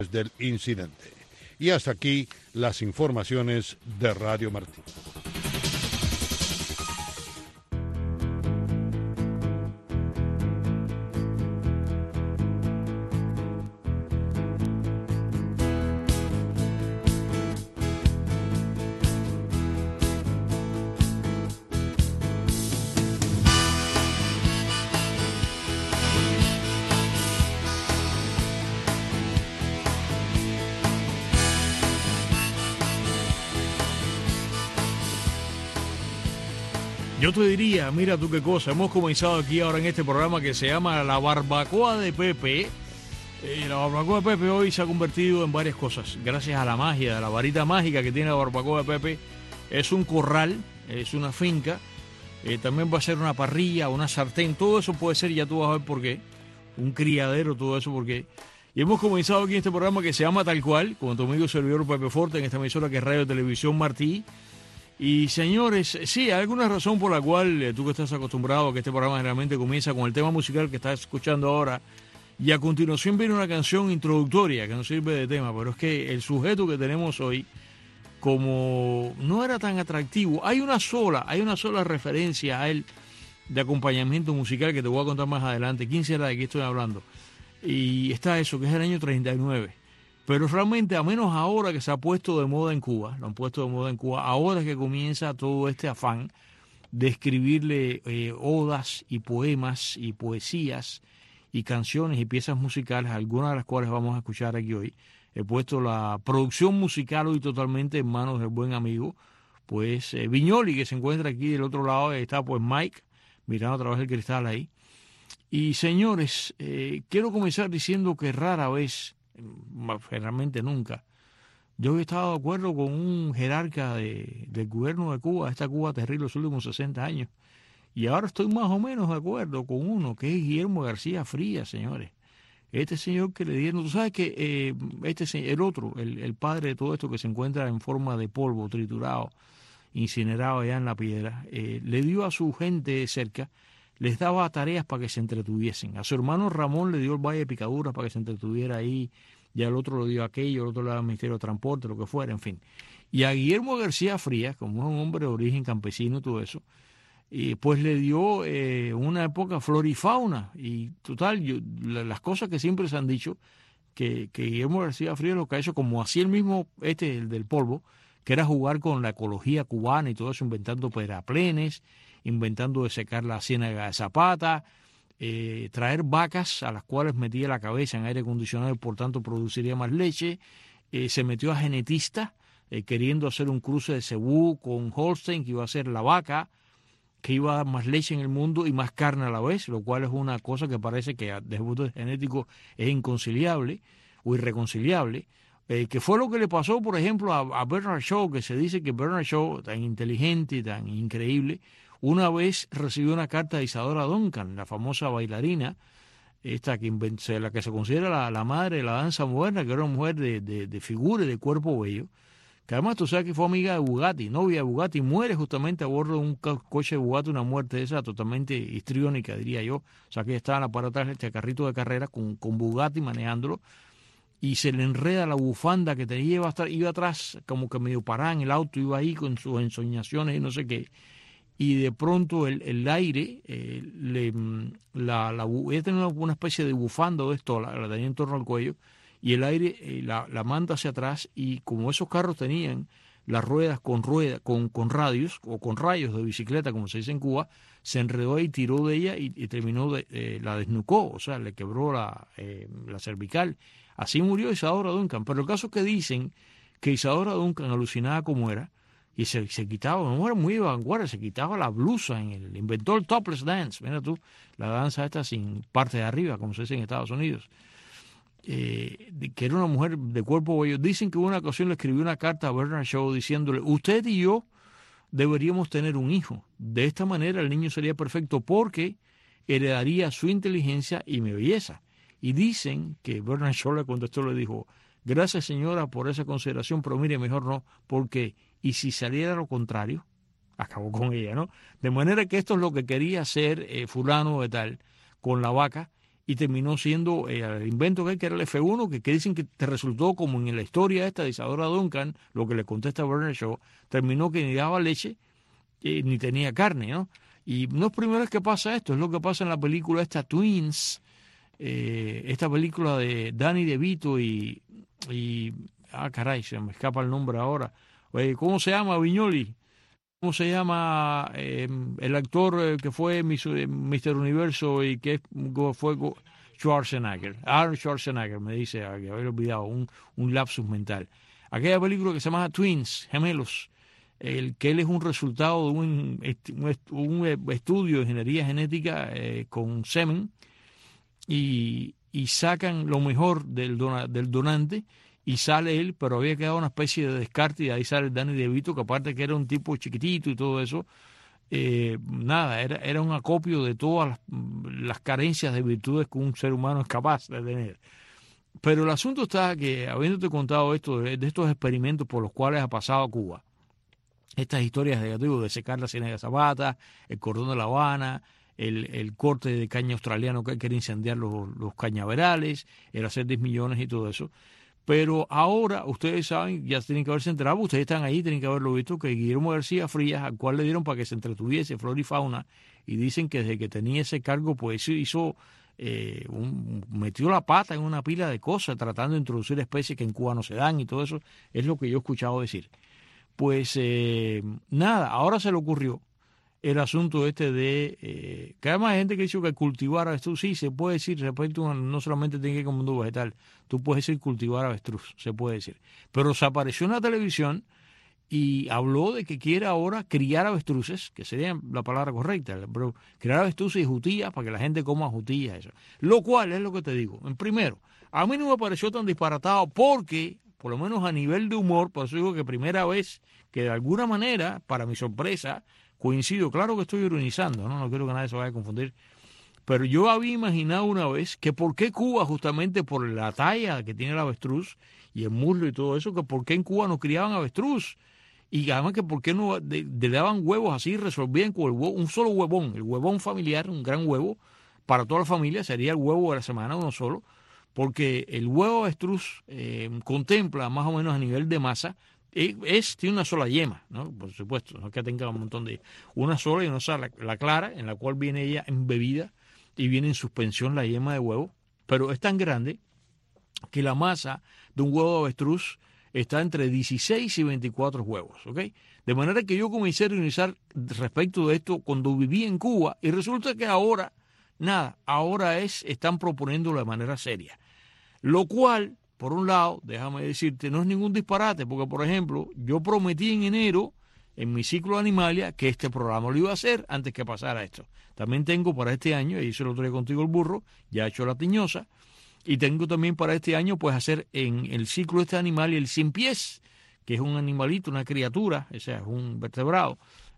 del incidente. Y hasta aquí las informaciones de Radio Martí. Yo te diría, mira tú qué cosa, hemos comenzado aquí ahora en este programa que se llama La Barbacoa de Pepe. La Barbacoa de Pepe hoy se ha convertido en varias cosas, gracias a la magia, a la varita mágica que tiene la Barbacoa de Pepe. Es un corral, es una finca, también va a ser una parrilla, una sartén, todo eso puede ser, ya tú vas a ver por qué, un criadero, todo eso por qué. Y hemos comenzado aquí en este programa que se llama tal cual, con tu amigo servidor Pepe Forte, en esta emisora que es Radio Televisión Martí. Y señores, sí, hay alguna razón por la cual tú que estás acostumbrado a que este programa generalmente comienza con el tema musical que estás escuchando ahora y a continuación viene una canción introductoria que no sirve de tema, pero es que el sujeto que tenemos hoy, como no era tan atractivo, hay una sola referencia a él de acompañamiento musical que te voy a contar más adelante. ¿Quién será de qué estoy hablando? Y está eso, que es el año 39. Pero realmente, a menos ahora que se ha puesto de moda en Cuba, lo han puesto de moda en Cuba, ahora es que comienza todo este afán de escribirle odas y poemas y poesías y canciones y piezas musicales, algunas de las cuales vamos a escuchar aquí hoy. He puesto la producción musical hoy totalmente en manos del buen amigo, pues Viñoli, que se encuentra aquí del otro lado, está pues Mike, mirando a través del cristal ahí. Y señores, quiero comenzar diciendo que rara vez, generalmente nunca, yo he estado de acuerdo con un jerarca del gobierno de Cuba, esta Cuba terrible los últimos 60 años, y ahora estoy más o menos de acuerdo con uno, que es Guillermo García Frías, señores. Este señor que le dieron, tú sabes que el padre de todo esto que se encuentra en forma de polvo, triturado, incinerado allá en la piedra, le dio a su gente cerca, les daba tareas para que se entretuviesen. A su hermano Ramón le dio el Valle de Picaduras para que se entretuviera ahí, y al otro le dio aquello, al otro le daba el Ministerio de Transporte, lo que fuera, en fin. Y a Guillermo García Frías, como es un hombre de origen campesino y todo eso, pues le dio una época flora y fauna. Y total, las cosas que siempre se han dicho, que Guillermo García Frías lo que ha hecho, como hacía el mismo el del polvo, que era jugar con la ecología cubana y todo eso, inventando terraplenes, inventando de secar la ciénaga de Zapata, traer vacas a las cuales metía la cabeza en aire acondicionado y por tanto produciría más leche. Se metió a genetista, queriendo hacer un cruce de cebú con Holstein, que iba a ser la vaca que iba a dar más leche en el mundo y más carne a la vez, lo cual es una cosa que parece que desde el punto de vista genético es inconciliable o irreconciliable. Que fue lo que le pasó, por ejemplo, a Bernard Shaw, que se dice que Bernard Shaw, tan inteligente y tan increíble, una vez recibió una carta de Isadora Duncan, la famosa bailarina, esta la que se considera la madre de la danza moderna, que era una mujer de figura y de cuerpo bello, que además tú sabes que fue amiga de Bugatti, novia de Bugatti, muere justamente a bordo de un coche de Bugatti, una muerte esa totalmente histriónica, diría yo. O sea, que estaba en la parte de atrás de este carrito de carrera con Bugatti manejándolo, y se le enreda la bufanda que iba atrás, como que medio parada en el auto, iba ahí con sus ensoñaciones y no sé qué, y de pronto el aire, ella tenía una especie de bufanda de esto, la tenía en torno al cuello, y el aire la manda hacia atrás, y como esos carros tenían las ruedas con radios o con rayos de bicicleta, como se dice en Cuba, se enredó y tiró de ella y terminó, la desnucó, o sea, le quebró la cervical. Así murió Isadora Duncan. Pero el caso es que dicen que Isadora Duncan, alucinada como era, y se quitaba, una mujer muy de vanguardia, se quitaba la blusa, inventó el topless dance, mira tú, la danza esta sin parte de arriba, como se dice en Estados Unidos. Que era una mujer de cuerpo bello. Dicen que en una ocasión le escribió una carta a Bernard Shaw diciéndole: usted y yo deberíamos tener un hijo. De esta manera el niño sería perfecto porque heredaría su inteligencia y mi belleza. Y dicen que Bernard Shaw le contestó, le dijo: gracias señora por esa consideración, pero mire, mejor no, porque y si saliera lo contrario, acabó con ella, ¿no? De manera que esto es lo que quería hacer fulano de tal con la vaca, y terminó siendo el invento que era el F1, que dicen que te resultó como en la historia esta de Isadora Duncan, lo que le contesta Bernard Shaw, terminó que ni daba leche ni tenía carne, ¿no? Y no es primera vez que pasa esto, es lo que pasa en la película esta Twins, esta película de Danny DeVito y caray, se me escapa el nombre ahora. Oye, ¿cómo se llama, Viñoli? ¿Cómo se llama el actor que fue Mr. Universo y que fue Schwarzenegger? Arnold Schwarzenegger, me dice, que había olvidado, un lapsus mental. Aquella película que se llama Twins, Gemelos, que él es un resultado de un estudio de ingeniería genética con semen y sacan lo mejor del donante y sale él, pero había quedado una especie de descarte y de ahí sale Danny DeVito, que aparte que era un tipo chiquitito y todo eso, nada, era un acopio de todas las carencias de virtudes que un ser humano es capaz de tener. Pero el asunto está que, habiéndote contado esto, de estos experimentos por los cuales ha pasado Cuba, estas historias de secar la Ciénaga de Zapata, el cordón de La Habana, el corte de caña australiano que quiere incendiar los cañaverales, el hacer 10 millones y todo eso. Pero ahora, ustedes saben, ya tienen que haberse enterado, ustedes están ahí, tienen que haberlo visto, que Guillermo García Frías, al cual le dieron para que se entretuviese flora y fauna, y dicen que desde que tenía ese cargo, pues metió la pata en una pila de cosas, tratando de introducir especies que en Cuba no se dan y todo eso, es lo que yo he escuchado decir. Pues nada, ahora se le ocurrió el asunto de que además hay gente que dice que cultivar avestruz, sí, se puede decir, no solamente tiene que ir como mundo vegetal, tú puedes decir cultivar avestruz, se puede decir. Pero se apareció en la televisión y habló de que quiere ahora criar avestruces, que sería la palabra correcta, pero criar avestruces y jutillas para que la gente coma jutillas, eso. Lo cual es lo que te digo. En primero, a mí no me pareció tan disparatado porque, por lo menos a nivel de humor, por eso digo que primera vez que de alguna manera, para mi sorpresa, coincido, claro que estoy ironizando, no quiero que nadie se vaya a confundir, pero yo había imaginado una vez que por qué Cuba, justamente por la talla que tiene el avestruz y el muslo y todo eso, que por qué en Cuba no criaban avestruz y además que por qué no le daban huevos así y resolvían con un solo huevón, el huevón familiar, un gran huevo para toda la familia, sería el huevo de la semana, uno solo, porque el huevo avestruz contempla más o menos a nivel de masa, tiene una sola yema, ¿no? Por supuesto, no es que tenga un montón de... Una sola y una sola, la clara, en la cual viene ella embebida y viene en suspensión la yema de huevo, pero es tan grande que la masa de un huevo de avestruz está entre 16 y 24 huevos, ¿ok? De manera que yo comencé a ironizar respecto de esto cuando viví en Cuba y resulta que ahora, están proponiéndolo de manera seria. Lo cual, por un lado, déjame decirte, no es ningún disparate, porque, por ejemplo, yo prometí en enero, en mi ciclo de Animalia, que este programa lo iba a hacer antes que pasara esto. También tengo para este año, y hice el otro día contigo el burro, ya he hecho la tiñosa, y tengo también para este año, pues, hacer en el ciclo de este Animalia el 100 pies, que es un animalito, una criatura, o sea, es un vertebrado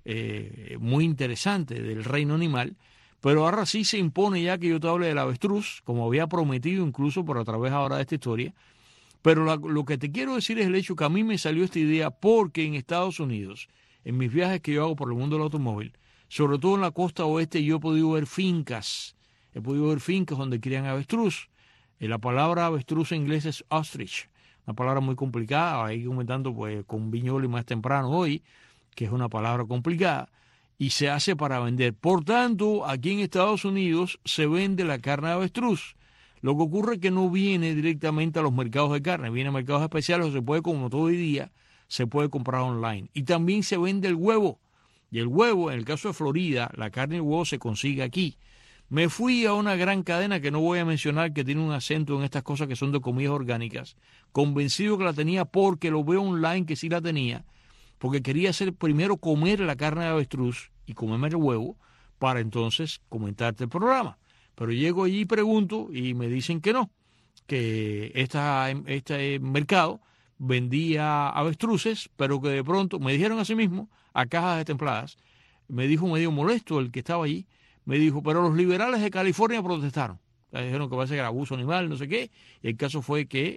muy interesante del reino animal. Pero ahora sí se impone ya que yo te hable del avestruz, como había prometido incluso por a través ahora de esta historia. Pero lo que te quiero decir es el hecho que a mí me salió esta idea porque en Estados Unidos, en mis viajes que yo hago por el mundo del automóvil, sobre todo en la costa oeste, yo he podido ver fincas. He podido ver fincas donde crían avestruz. La palabra avestruz en inglés es ostrich, una palabra muy complicada. Ahí comentando pues con Viñoli más temprano hoy, que es una palabra complicada. Y se hace para vender. Por tanto, aquí en Estados Unidos se vende la carne de avestruz. Lo que ocurre es que no viene directamente a los mercados de carne, viene a mercados especiales o se puede, como todo hoy día, se puede comprar online. Y también se vende el huevo. Y el huevo, en el caso de Florida, la carne y el huevo se consigue aquí. Me fui a una gran cadena que no voy a mencionar, que tiene un acento en estas cosas que son de comidas orgánicas, convencido que la tenía porque lo veo online que sí la tenía, porque quería hacer primero comer la carne de avestruz y comerme el huevo para entonces comentarte el programa. Pero llego allí y pregunto y me dicen que no, que este mercado vendía avestruces, pero que de pronto me dijeron así mismo a cajas destempladas. Me dijo medio molesto el que estaba allí, me dijo, pero los liberales de California protestaron. Dijeron que parece que era abuso animal, no sé qué, y el caso fue que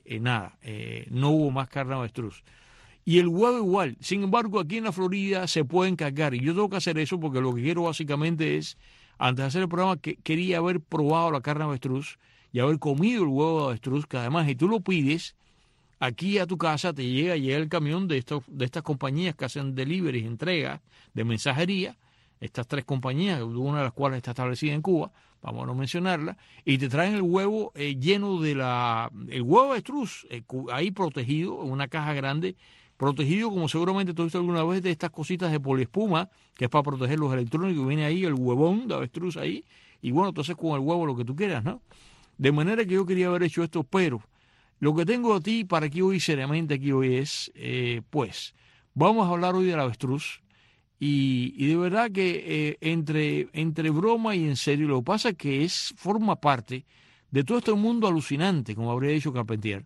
no hubo más carne de avestruz. Y el huevo igual. Sin embargo, aquí en la Florida se puede encargar. Y yo tengo que hacer eso porque lo que quiero básicamente es, antes de hacer el programa, que quería haber probado la carne de avestruz y haber comido el huevo de avestruz, que además, si tú lo pides, aquí a tu casa te llega el camión de estas compañías que hacen deliveries, entregas de mensajería, estas 3 compañías, una de las cuales está establecida en Cuba, vamos a no mencionarla, y te traen el huevo lleno de el huevo de avestruz, ahí protegido, en una caja grande, protegido como seguramente tú has visto alguna vez de estas cositas de poliespuma, que es para proteger los electrónicos, viene ahí el huevón de avestruz ahí, y bueno, entonces con el huevo lo que tú quieras, ¿no? De manera que yo quería haber hecho esto, pero lo que tengo a ti para aquí hoy, seriamente aquí hoy es, pues, vamos a hablar hoy del avestruz, y de verdad que entre broma y en serio, lo que pasa es que forma parte de todo este mundo alucinante, como habría dicho Carpentier,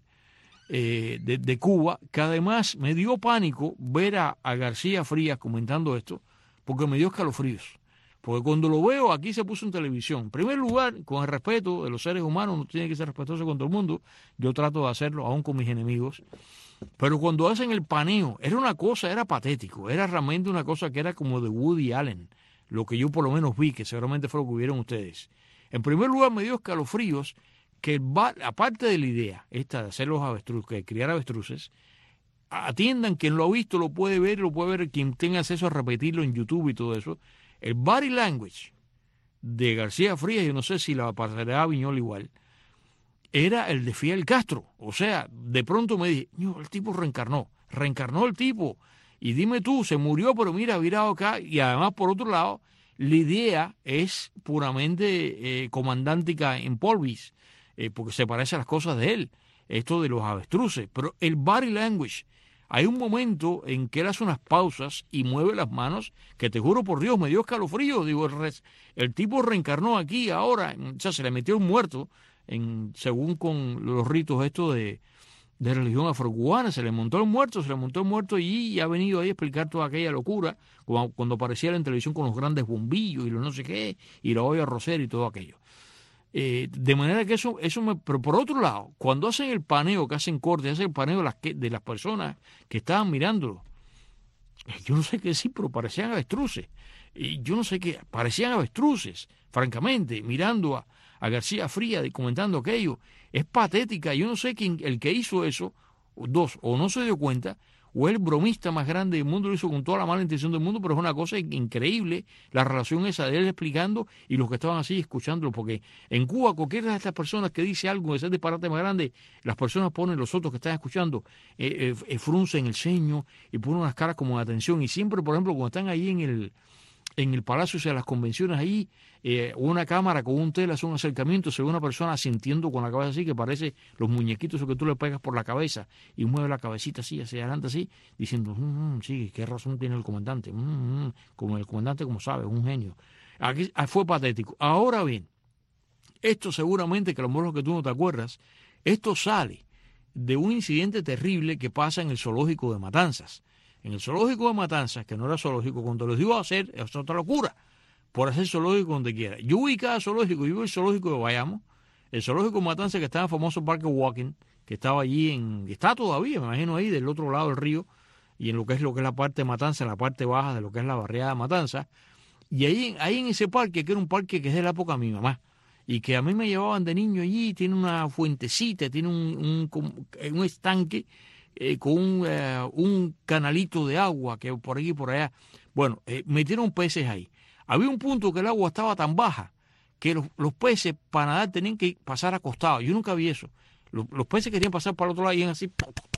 de Cuba, que además me dio pánico ver a García Frías comentando esto, porque me dio escalofríos. Porque cuando lo veo, aquí se puso en televisión. En primer lugar, con el respeto de los seres humanos, uno tiene que ser respetuoso con todo el mundo. Yo trato de hacerlo, aún con mis enemigos. Pero cuando hacen el paneo, era patético. Era realmente una cosa que era como de Woody Allen. Lo que yo por lo menos vi, que seguramente fue lo que vieron ustedes. En primer lugar, me dio escalofríos que, aparte de la idea esta de hacer los avestruz, que criar avestruces, atiendan, quien lo ha visto lo puede ver, quien tenga acceso a repetirlo en YouTube y todo eso. El body language de García Frías, yo no sé si la pasará a Viñola igual, era el de Fidel Castro. O sea, de pronto me dije, no, el tipo reencarnó el tipo. Y dime tú, se murió, pero mira, virado acá. Y además, por otro lado, la idea es puramente comandántica en polvis, porque se parece a las cosas de él, esto de los avestruces. Pero el body language, hay un momento en que él hace unas pausas y mueve las manos, que te juro por Dios, me dio escalofrío. Digo, el tipo reencarnó aquí ahora, o sea, se le metió un muerto, según con los ritos estos de religión afrocubana, se le montó el muerto y ha venido ahí a explicar toda aquella locura, como cuando aparecía en televisión con los grandes bombillos y los no sé qué, y la olla rosera y todo aquello. De manera que pero por otro lado, cuando hacen el paneo, que hacen corte, hacen el paneo de las personas que estaban mirándolo, yo no sé qué decir, pero parecían avestruces. Y yo no sé qué, parecían avestruces, francamente, mirando a García Frías y comentando aquello. Es patética. Yo no sé quién, el que hizo eso, o no se dio cuenta, o es el bromista más grande del mundo, lo hizo con toda la mala intención del mundo, pero es una cosa increíble la relación esa de él explicando y los que estaban así escuchándolo, porque en Cuba cualquiera de estas personas que dice algo de ese disparate más grande, las personas ponen, los otros que están escuchando, fruncen el ceño y ponen unas caras como de atención, y siempre, por ejemplo, cuando están ahí en el Palacio, o sea, las convenciones ahí, una cámara con un tela hace un acercamiento, se ve una persona sintiendo con la cabeza así, que parece los muñequitos que tú le pegas por la cabeza y mueve la cabecita así, hacia adelante así, diciendo, sí, qué razón tiene el comandante, como el comandante, como sabe, es un genio. Aquí fue patético. Ahora bien, esto seguramente, que a lo mejor que tú no te acuerdas, esto sale de un incidente terrible que pasa en el zoológico de Matanzas. En el zoológico de Matanzas, que no era zoológico, cuando los iba a hacer, es otra locura, por hacer zoológico donde quiera. Yo voy cada zoológico, yo voy al zoológico de Bayamo, el zoológico de Matanzas, que estaba en el famoso Parque Walking, que estaba allí, está todavía, me imagino ahí, del otro lado del río, y en lo que es la parte de Matanzas, en la parte baja de lo que es la barriada de Matanzas, y ahí en ese parque, que era un parque que es de la época de mi mamá, y que a mí me llevaban de niño allí, tiene una fuentecita, tiene un estanque, con un canalito de agua que por aquí y por allá. Bueno, metieron peces ahí. Había un punto que el agua estaba tan baja que los peces para nadar tenían que pasar acostados. Yo nunca vi eso. Los peces querían pasar para el otro lado y iban así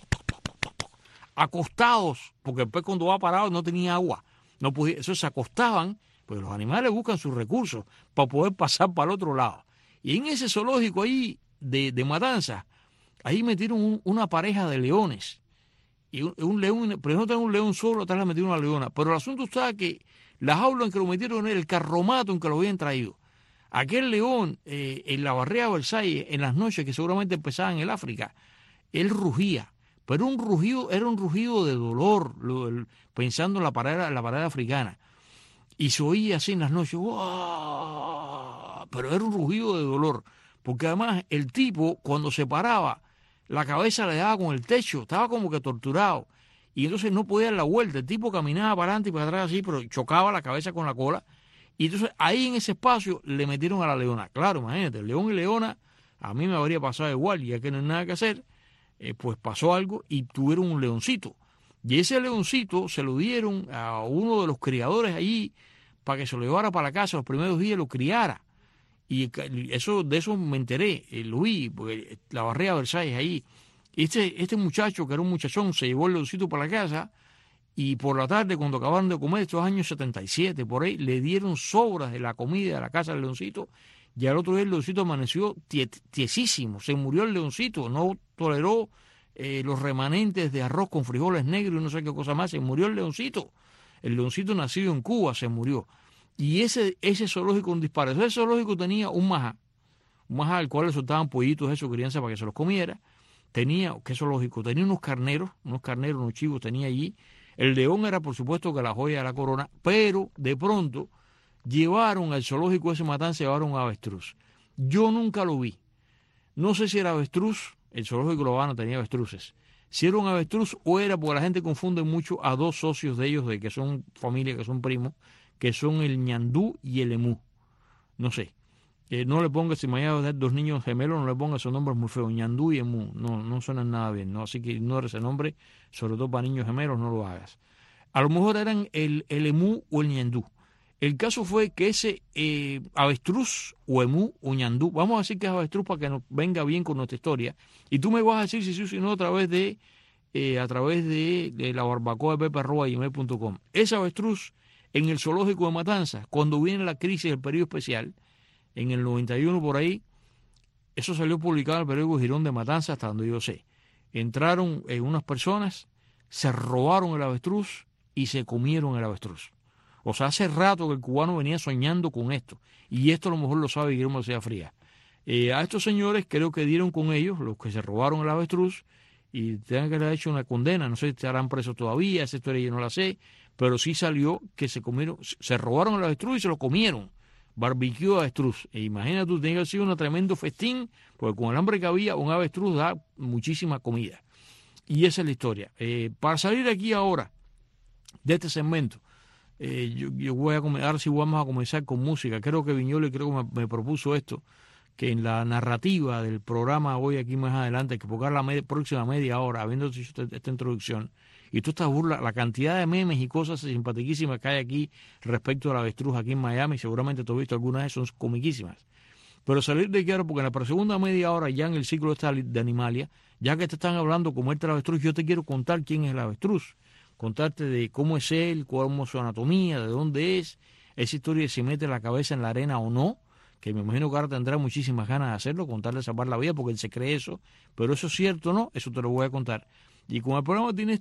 acostados, porque el pez cuando va parado no tenía agua. No podía, eso se acostaban, pues los animales buscan sus recursos para poder pasar para el otro lado. Y en ese zoológico ahí de Matanzas, ahí metieron una pareja de leones. Y un león, primero tenía un león solo, atrás le metieron una leona. Pero el asunto está que la jaula en que lo metieron era el carromato en que lo habían traído. Aquel león, en la barriada de Versalles, en las noches que seguramente empezaban en el África, él rugía. Pero era un rugido de dolor, pensando en la parada africana. Y se oía así en las noches, ¡wow! Pero era un rugido de dolor. Porque además el tipo, cuando se paraba, la cabeza le daba con el techo, estaba como que torturado. Y entonces no podía dar la vuelta. El tipo caminaba para adelante y para atrás así, pero chocaba la cabeza con la cola. Y entonces ahí en ese espacio le metieron a la leona. Claro, imagínate, el león y leona A mí me habría pasado igual, ya que no hay nada que hacer, pues pasó algo y tuvieron un leoncito. Y ese leoncito se lo dieron a uno de los criadores allí para que se lo llevara para la casa los primeros días, lo criara. Y de eso me enteré, lo vi, porque la barrera Versalles ahí. Este muchacho, que era un muchachón, se llevó el leoncito para la casa y por la tarde, cuando acabaron de comer, estos años 77, por ahí, le dieron sobras de la comida de la casa del leoncito y al otro día el leoncito amaneció tiesísimo, se murió el leoncito, no toleró los remanentes de arroz con frijoles negros y no sé qué cosa más, se murió el leoncito nacido en Cuba se murió. Y ese zoológico un disparo. Ese zoológico tenía un majá al cual le soltaban pollitos de su crianza para que se los comiera. Tenía, ¿qué zoológico? Tenía unos carneros, unos chivos tenía allí. El león era, por supuesto, que la joya de la corona, pero de pronto llevaron al zoológico ese Matanza, llevaron un avestruz. Yo nunca lo vi. No sé si era avestruz, el zoológico La Habana tenía avestruces. Si era un avestruz o era porque la gente confunde mucho a dos socios de ellos, de que son familia, que son primos, que son el ñandú y el emú. No sé. No le ponga, si me vaya a dar dos niños gemelos, no le ponga esos nombres muy feos, ñandú y emú. No suenan nada bien, ¿no? Así que ignore ese nombre, sobre todo para niños gemelos, no lo hagas. A lo mejor eran el emú o el ñandú. El caso fue que ese avestruz o emú o ñandú, vamos a decir que es avestruz para que nos venga bien con nuestra historia, y tú me vas a decir si sí o si no a través de la barbacoa de pepe@gmail.com. Ese avestruz en el zoológico de Matanzas, cuando viene la crisis del periodo especial, en el 91 por ahí, eso salió publicado en el periódico Girón de Matanzas, hasta donde yo sé. Entraron unas personas, se robaron el avestruz y se comieron el avestruz. O sea, hace rato que el cubano venía soñando con esto, y esto a lo mejor lo sabe Guillermo García Frías. A estos señores creo que dieron con ellos, los que se robaron el avestruz, y tengan que haber hecho una condena, no sé si estarán presos todavía, esa historia yo no la sé, pero sí salió que se robaron el avestruz y se lo comieron. Barbecue de avestruz. E imagínate tú, tenía que ser un tremendo festín, porque con el hambre que había, un avestruz da muchísima comida. Y esa es la historia. Para salir aquí ahora de este segmento, yo voy a ahora sí vamos a comenzar con música. Creo que Viñoles me propuso esto, que en la narrativa del programa hoy aquí más adelante, que ponga la próxima media hora, habiendo hecho esta introducción, y tú estás burla, la cantidad de memes y cosas simpaticísimas que hay aquí respecto al avestruz aquí en Miami, seguramente tú has visto algunas de esas, son comiquísimas. Pero salir de aquí ahora, porque en la segunda media hora, ya en el ciclo de Animalia, ya que te están hablando como el avestruz, yo te quiero contar quién es el avestruz, contarte de cómo es él, cómo es su anatomía, de dónde es, esa historia de si mete la cabeza en la arena o no, que me imagino que ahora tendrá muchísimas ganas de hacerlo, contarle de salvar la vida, porque él se cree eso, pero eso es cierto o no, eso te lo voy a contar. Y como el programa tiene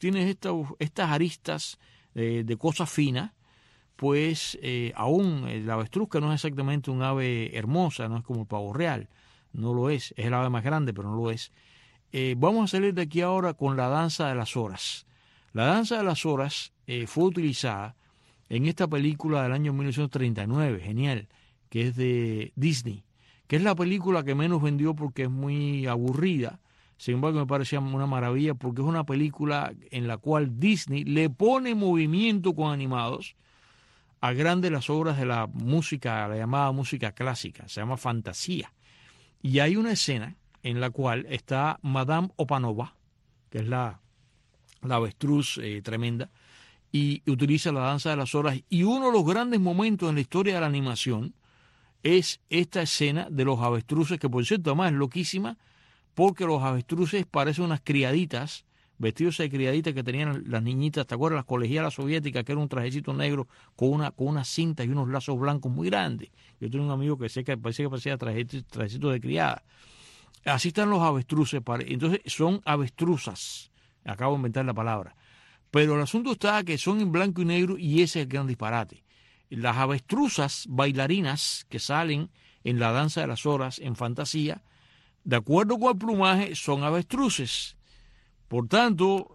estas aristas de cosas finas, pues aún el avestruz, que no es exactamente un ave hermosa, no es como el pavo real, no lo es el ave más grande, pero no lo es. Vamos a salir de aquí ahora con la danza de las horas. La danza de las horas fue utilizada en esta película del año 1939, genial, que es de Disney, que es la película que menos vendió porque es muy aburrida. Sin embargo, me parecía una maravilla porque es una película en la cual Disney le pone movimiento con animados a grandes las obras de la música, la llamada música clásica, se llama Fantasía. Y hay una escena en la cual está Madame Opanova, que es la avestruz tremenda, y utiliza la danza de las horas. Y uno de los grandes momentos en la historia de la animación es esta escena de los avestruces, que por cierto además es loquísima, porque los avestruces parecen unas criaditas, vestidos de criaditas que tenían las niñitas, ¿te acuerdas? Las colegialas soviéticas, que era un trajecito negro con una cinta y unos lazos blancos muy grandes. Yo tengo un amigo que parecía trajecito de criada. Así están los avestruces, entonces son avestruzas, acabo de inventar la palabra. Pero el asunto está que son en blanco y negro y ese es el gran disparate. Las avestruzas bailarinas que salen en la danza de las horas, en Fantasía, de acuerdo con el plumaje, son avestruces. Por tanto,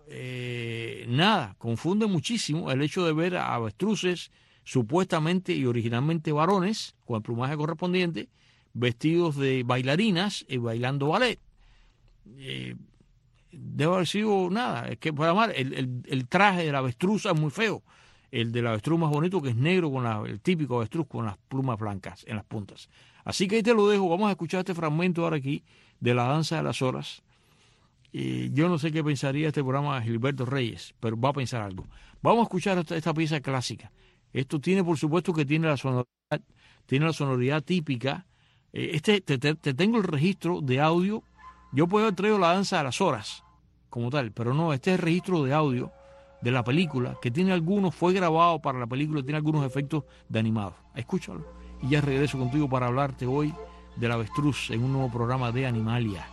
confunde muchísimo el hecho de ver a avestruces supuestamente y originalmente varones, con el plumaje correspondiente, vestidos de bailarinas y bailando ballet. Debe haber sido es que para amar, el traje de la avestruz es muy feo. el del avestruz más bonito, que es negro, con el típico avestruz con las plumas blancas en las puntas. Así que ahí te lo dejo. Vamos a escuchar este fragmento ahora aquí de La Danza de las Horas. Yo no sé qué pensaría este programa Gilberto Reyes, pero va a pensar algo. Vamos a escuchar esta pieza clásica. Esto tiene, por supuesto, que tiene la sonoridad típica. Te tengo el registro de audio. Yo puedo haber traído La Danza de las Horas como tal, pero no, este es el registro de audio de la película, que tiene fue grabado para la película, tiene algunos efectos de animado. Escúchalo y ya regreso contigo para hablarte hoy del avestruz en un nuevo programa de Animalia.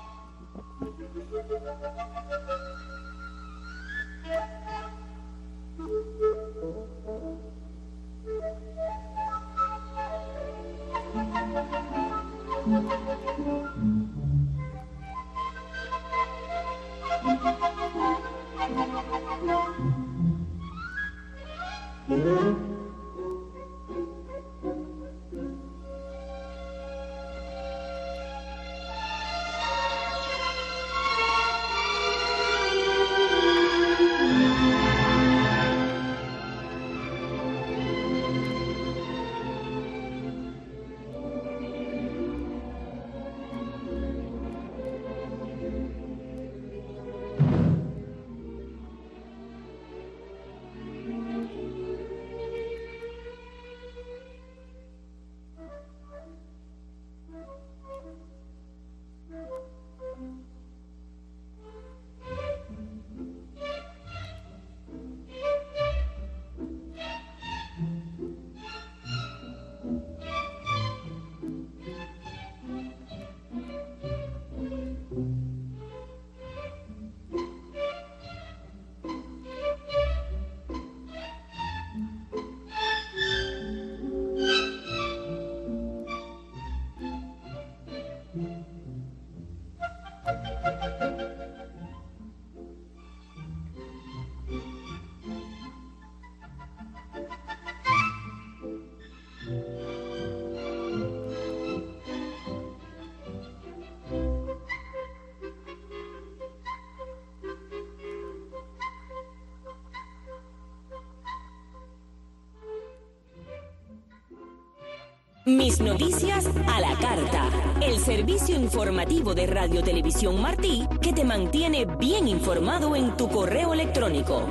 Mis noticias a la carta. El servicio informativo de Radio Televisión Martí que te mantiene bien informado en tu correo electrónico.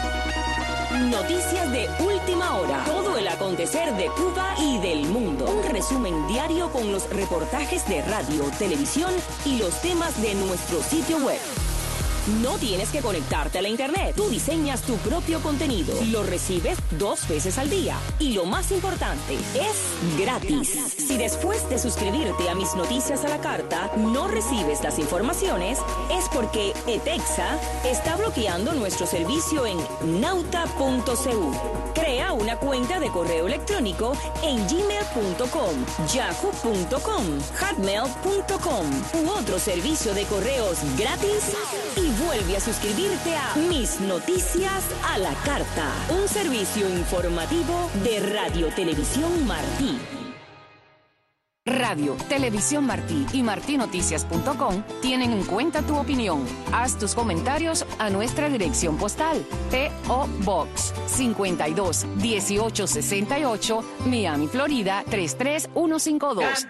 Noticias de última hora. Todo el acontecer de Cuba y del mundo. Un resumen diario con los reportajes de radio, televisión y los temas de nuestro sitio web. No tienes que conectarte a la internet. Tú diseñas tu propio contenido. Lo recibes 2 veces al día. Y lo más importante, es gratis. Si después de suscribirte a Mis Noticias a la Carta no recibes las informaciones, es porque ETEXA está bloqueando nuestro servicio en nauta.cu. Crea una cuenta de correo electrónico en gmail.com, yahoo.com, hotmail.com u otro servicio de correos gratis y vuelve a suscribirte a Mis Noticias a la Carta, un servicio informativo de Radio Televisión Martí. Radio, Televisión Martí y martinoticias.com tienen en cuenta tu opinión. Haz tus comentarios a nuestra dirección postal. P.O. Box 52 1868, Miami, Florida 33152.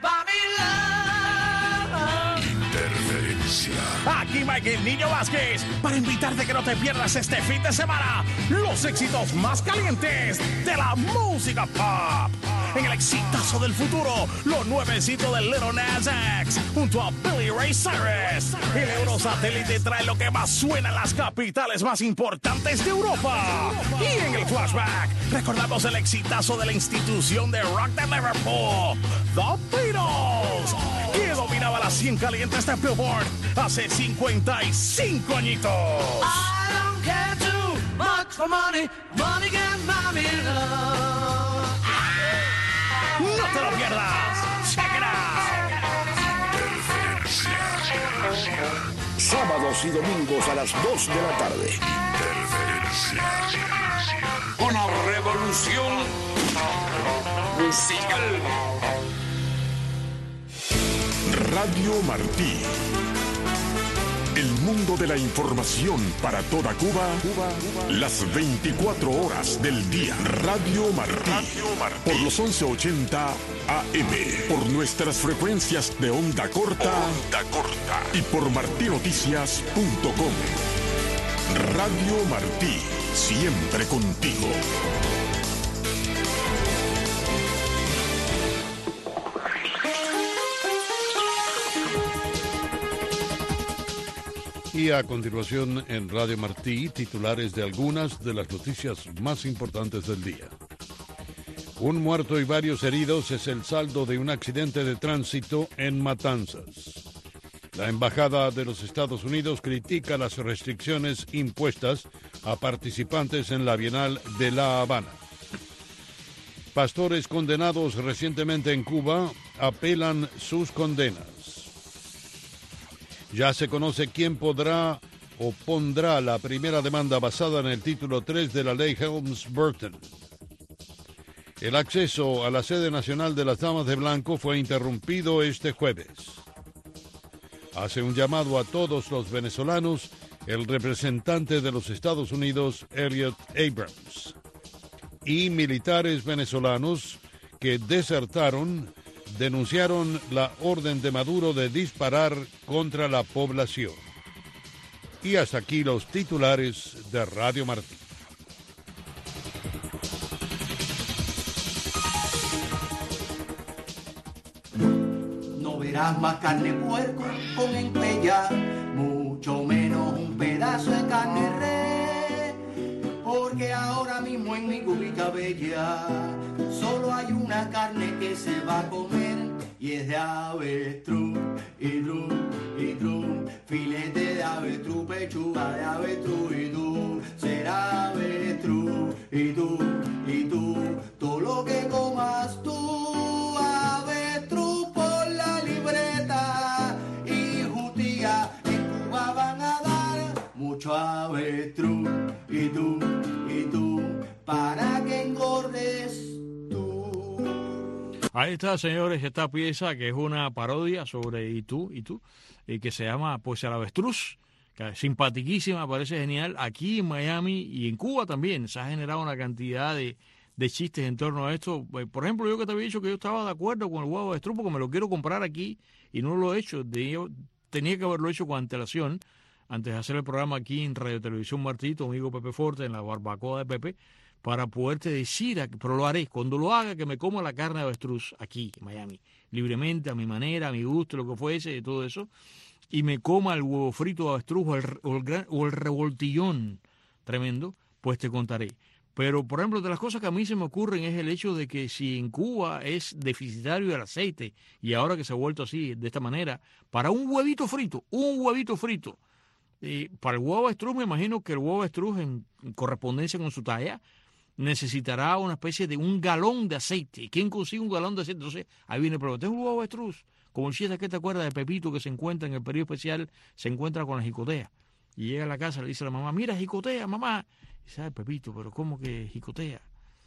Aquí Mike el Niño Vázquez para invitarte que no te pierdas este fin de semana los éxitos más calientes de la música pop. En el exitazo del futuro, lo nuevecito del Little Nas X junto a Billy Ray Cyrus. El Eurosatélite trae lo que más suena en las capitales más importantes de Europa. Y en el flashback, recordamos el exitazo de la institución de rock de Liverpool, The Beatles, que dominaba las 100 calientes de Billboard hace 55 añitos. I don't care too much for money, money can buy me love. No te lo pierdas. Check it out. Sábados y domingos a las 2 de la tarde. Una revolución musical. Radio Martí. El El mundo de la información para toda Cuba, las 24 horas del día. Radio Martí, por los 1180 AM, por nuestras frecuencias de onda corta y por martinoticias.com. Radio Martí, siempre contigo. Y a continuación en Radio Martí, titulares de algunas de las noticias más importantes del día. Un muerto y varios heridos es el saldo de un accidente de tránsito en Matanzas. La Embajada de los Estados Unidos critica las restricciones impuestas a participantes en la Bienal de La Habana. Pastores condenados recientemente en Cuba apelan sus condenas. Ya se conoce quién podrá o pondrá la primera demanda basada en el título 3 de la ley Helms-Burton. El acceso a la sede nacional de las Damas de Blanco fue interrumpido este jueves. Hace un llamado a todos los venezolanos el representante de los Estados Unidos, Elliot Abrams. Y militares venezolanos que desertaron denunciaron la orden de Maduro de disparar contra la población. Y hasta aquí los titulares de Radio Martí. No verás más carne de puerco con encpella, mucho menos un pedazo de carne de res, porque ahora mismo en mi Cubita Bella solo hay una carne que se va a comer y es de avestruz, y tru, filete de avestruz, pechuga de avestruz, y tú será avestruz, y tú, todo lo que comas tú, avestruz por la libreta, y justicia en Cuba van a dar mucho avestruz, y tú, para que engordes. Ahí está, señores, esta pieza que es una parodia sobre y tú, y que se llama Pues el avestruz, que es simpatiquísima, parece genial. Aquí en Miami y en Cuba también se ha generado una cantidad de chistes en torno a esto. Por ejemplo, yo que te había dicho que yo estaba de acuerdo con el huevo de avestruz porque me lo quiero comprar aquí y no lo he hecho. Yo tenía que haberlo hecho con antelación antes de hacer el programa aquí en Radio Televisión Martí, tu amigo Pepe Forte, en la barbacoa de Pepe, para poderte decir, pero lo haré, cuando lo haga, que me coma la carne de avestruz aquí en Miami, libremente, a mi manera, a mi gusto, lo que fuese, todo eso, y me coma el huevo frito de avestruz o el revoltillón tremendo, pues te contaré. Pero, por ejemplo, de las cosas que a mí se me ocurren es el hecho de que si en Cuba es deficitario el aceite, y ahora que se ha vuelto así, de esta manera, para un huevito frito, para el huevo avestruz, me imagino que el huevo avestruz, en correspondencia con su talla, necesitará una especie de un galón de aceite. ¿Quién consigue un galón de aceite? Entonces, ahí viene el problema. ¿Tengo un huevo avestruz? Como el chiste que te acuerdas de Pepito, que se encuentra en el periodo especial, se encuentra con la jicotea. Y llega a la casa, le dice a la mamá, mira, jicotea, mamá. Y dice, ay, Pepito, pero ¿cómo que jicotea?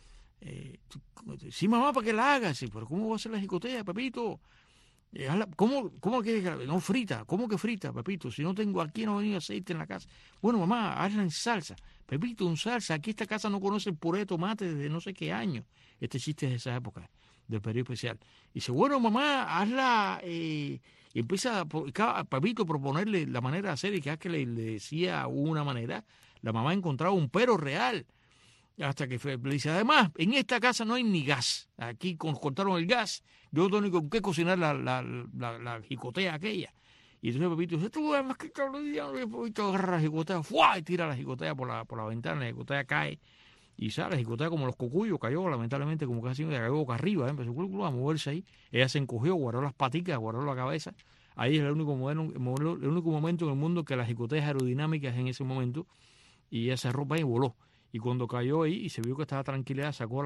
Sí, mamá, para que la hagas. Sí, pero ¿cómo va a ser la jicotea, Pepito? ¿Cómo que no frita? ¿Cómo que frita, Pepito? Si no tengo aquí, no ha venido aceite en la casa. Bueno, mamá, hazla en salsa. Pepito, en salsa. Aquí esta casa no conoce el puré de tomate desde no sé qué año. Este chiste es de esa época, del periodo especial. Y dice, bueno, mamá, hazla. Y empieza a Pepito proponerle la manera de hacer, y cada vez que le decía una manera, la mamá encontraba un pero real. Hasta que le dice, además, en esta casa no hay ni gas. Aquí cortaron el gas. Yo tengo con qué cocinar la jicotea aquella. Y entonces Pepito dice, tú además que todos los días Pepito agarra la jicotea, ¡fua! Y tira la jicotea por la ventana, la jicotea cae. Y sale la jicotea como los cocuyos, cayó lamentablemente como casi cayó boca arriba, empezó a moverse ahí. Ella se encogió, guardó las paticas, guardó la cabeza. Ahí es el único momento en el mundo que la jicotea es aerodinámica en ese momento. Y ella se arropa y voló. Y cuando cayó ahí y se vio que estaba tranquilidad, sacó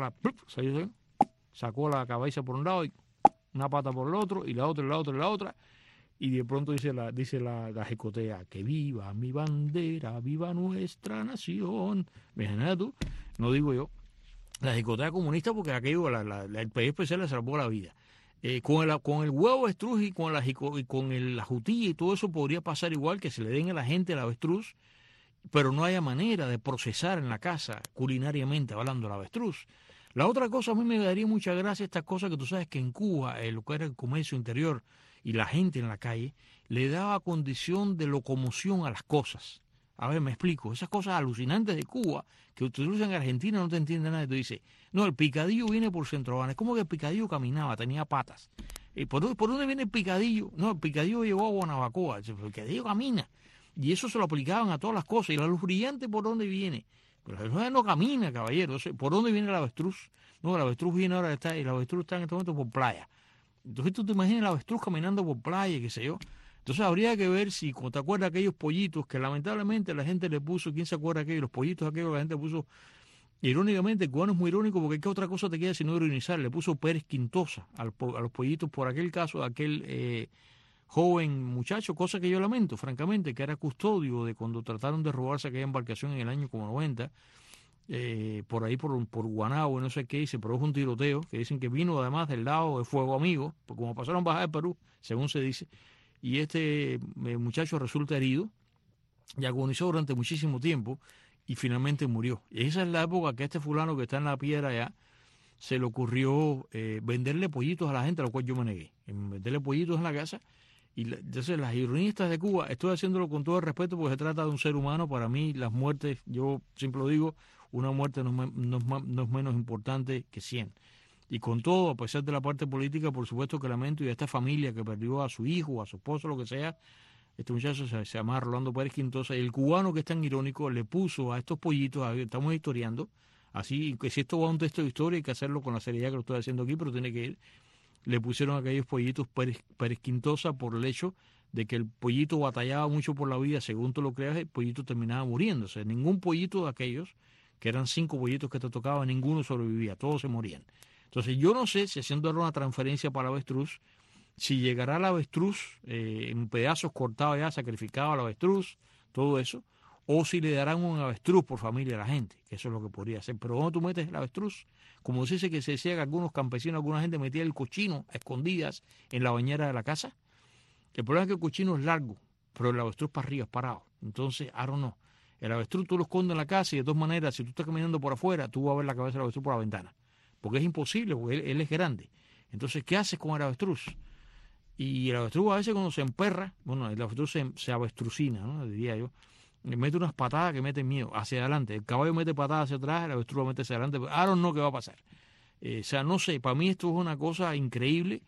la cabeza por un lado y una pata por el otro, y la otra, y de pronto dice la jicotea, que viva mi bandera, viva nuestra nación. Imagínate tú, no digo yo, la jicotea comunista, porque aquello, el país especial le salvó la vida. Con el huevo avestruz y con la jutilla y todo eso podría pasar igual, que se le den a la gente el avestruz, pero no haya manera de procesar en la casa, culinariamente hablando, el avestruz. La otra cosa, a mí me daría mucha gracia estas cosas que tú sabes que en Cuba, lo que era el comercio interior y la gente en la calle, le daba condición de locomoción a las cosas. A ver, me explico. Esas cosas alucinantes de Cuba, que utilizan en Argentina, no te entiende nada. Tú dices, no, el picadillo viene por Centro Habana. Es como que el picadillo caminaba, tenía patas. ¿Por dónde viene el picadillo? No, el picadillo llegó a Guanabacoa. El picadillo camina. Y eso se lo aplicaban a todas las cosas. ¿Y la luz brillante por dónde viene? Pero la luz no camina, caballero. ¿Por dónde viene el avestruz? No, el avestruz viene ahora, y el avestruz está en este momento por playa. Entonces tú te imaginas el avestruz caminando por playa, qué sé yo. Entonces habría que ver si, como te acuerdas, aquellos pollitos que lamentablemente la gente le puso, ¿quién se acuerda de aquellos? Los pollitos aquellos que la gente puso, irónicamente, el cubano es muy irónico porque ¿qué otra cosa te queda sino ironizar? Le puso Pérez Quintosa a los pollitos por aquel caso de aquel joven muchacho, cosa que yo lamento, francamente, que era custodio de cuando trataron de robarse aquella embarcación en el año como 90, por ahí por Guanabo, no sé qué, y se produjo un tiroteo, que dicen que vino además del lado de Fuego Amigo, porque como pasaron bajar de Perú, según se dice, y este muchacho resulta herido y agonizó durante muchísimo tiempo y finalmente murió. Y esa es la época que este fulano que está en la piedra allá se le ocurrió venderle pollitos a la gente, a lo cual yo me negué, venderle pollitos en la casa. Y entonces las ironistas de Cuba, estoy haciéndolo con todo el respeto porque se trata de un ser humano. Para mí las muertes, yo siempre lo digo, una muerte no es menos importante que 100. Y con todo, a pesar de la parte política, por supuesto que lamento, y a esta familia que perdió a su hijo, a su esposo, lo que sea, este muchacho se llama Rolando Pérez Quintosa, y el cubano, que es tan irónico, le puso a estos pollitos, estamos historiando, así que si esto va a un texto de historia hay que hacerlo con la seriedad que lo estoy haciendo aquí, pero tiene que ir, le pusieron a aquellos pollitos Pérez Quintosa por el hecho de que el pollito batallaba mucho por la vida, según tú lo creas, el pollito terminaba muriéndose. Ningún pollito de aquellos, que eran 5 pollitos que te tocaban, ninguno sobrevivía, todos se morían. Entonces yo no sé si haciendo una transferencia para el avestruz, si llegará el avestruz en pedazos cortados ya, sacrificado al avestruz, todo eso, o si le darán un avestruz por familia a la gente, que eso es lo que podría ser. Pero ¿dónde tú metes el avestruz? Como se dice que se decía que algunos campesinos, alguna gente metía el cochino a escondidas en la bañera de la casa. El problema es que el cochino es largo, pero el avestruz para arriba es parado. Entonces, I don't know. El avestruz tú lo escondes en la casa y de todas maneras, si tú estás caminando por afuera, tú vas a ver la cabeza del avestruz por la ventana. Porque es imposible, porque él es grande. Entonces, ¿qué haces con el avestruz? Y el avestruz a veces cuando se emperra, bueno, el avestruz se avestrucina, ¿no? Diría yo. Le mete unas patadas que meten miedo hacia adelante. El caballo mete patadas hacia atrás, el avestruz lo mete hacia adelante. I don't know qué va a pasar. O sea, no sé, para mí esto es una cosa increíble.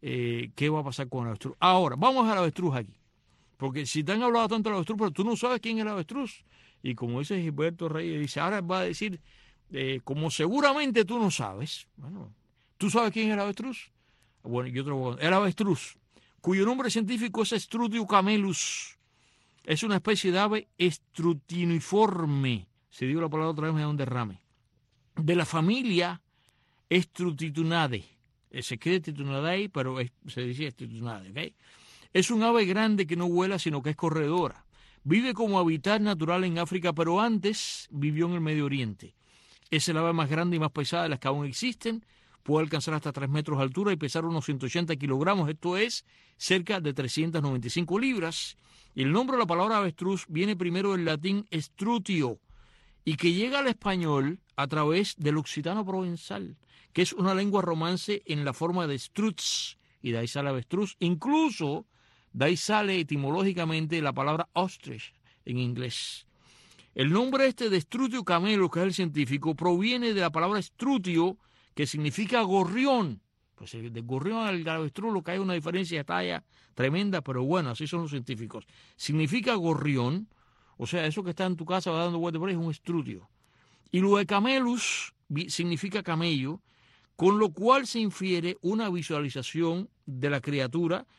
¿Qué va a pasar con el avestruz? Ahora, vamos al avestruz aquí. Porque si te han hablado tanto del avestruz, pero tú no sabes quién es el avestruz. Y como dice Gilberto Reyes, dice, ahora va a decir, como seguramente tú no sabes, bueno, ¿tú sabes quién es el avestruz? Bueno, yo te lo voy a contar. El avestruz, cuyo nombre científico es Struthio camelus, es una especie de ave estrutiniforme. Si digo la palabra otra vez me da un derrame. De la familia Strutitunidae. Se escribe Titunidae, pero se dice Strutitunidae, ¿ok? Es un ave grande que no vuela, sino que es corredora. Vive como hábitat natural en África, pero antes vivió en el Medio Oriente. Es el ave más grande y más pesada de las que aún existen. Puede alcanzar hasta 3 metros de altura y pesar unos 180 kilogramos. Esto es cerca de 395 libras. El nombre de la palabra avestruz viene primero del latín strutio y que llega al español a través del occitano provenzal, que es una lengua romance en la forma de strutz, y de ahí sale avestruz. Incluso de ahí sale etimológicamente la palabra ostrich en inglés. El nombre de Strutio camelus, que es el científico, proviene de la palabra strutio, que significa gorrión. Pues de gorrión al avestruz lo que hay una diferencia de talla tremenda, pero bueno, así son los científicos. Significa gorrión, o sea, eso que está en tu casa va dando vueltas por ahí es un strutio. Y lo de camelus significa camello, con lo cual se infiere una visualización de la criatura